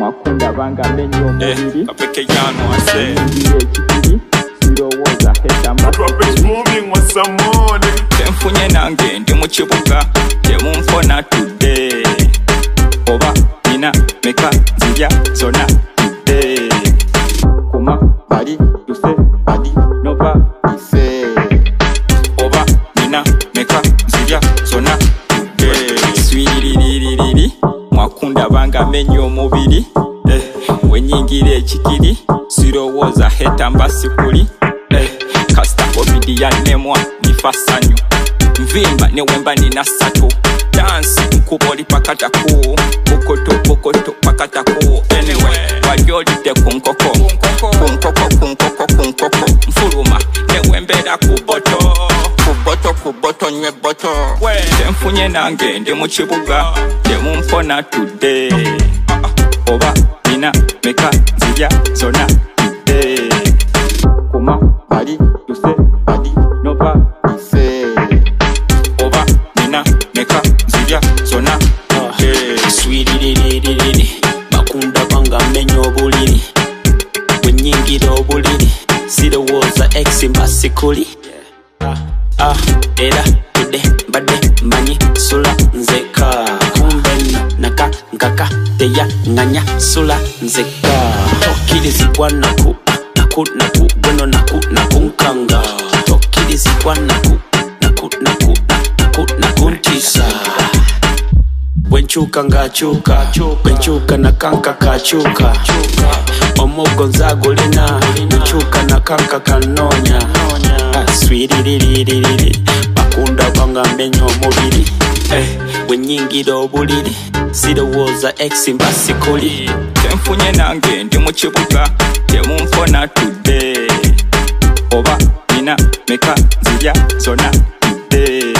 Mwakunda banga menyo mubiri kapeke yano ase Ngire chikiri sirowoza heta masamone Temfunye nange ndi mu kibuga temumfona today Oba nina meka zirya zona today Kuma bali yuse bali nova ise Oba nina meka zirya zona today Swiriririri Mwakunda banga menyo mubiri Wenyingire chikiri sirowoza heta mbasikuli Kasta COVID ya nemwa nifasanyo Mvimba newemba nina sato Dance mkuboli pakataku Bokoto pakataku Anyway, wajolite kunkoko Kunkoko Mfuruma, newembera Kuboto nywe boto Temfunye nange ndi mu kibuga temumfona today Oba nina meka zirya zona today Kuma bali yuse bali nova ise Oba nina meka zirya zona Swiriririri Bakunda banga menyo obuliri Wenyingira obuliri Sirowoza ex mbasikuli Era tude mbade mbanyi sula nzeka Kumbe naka nkaka teya nganya sula nzeka Tokirizibwa naku Bueno naku nkanga Tokirizibwa naku ntisa Wenchuka ngachuka Wenchuka na kanka kachuka Omugo nzagulina Wenchuka na kanka kanonya Swiriririri Bakunda banga menyo mubiri Wenyingira obuliri Sirowoza ex mbasikuli Temfunye nange ndi mu kibuga temumfona today Oba nina meka zirya zona today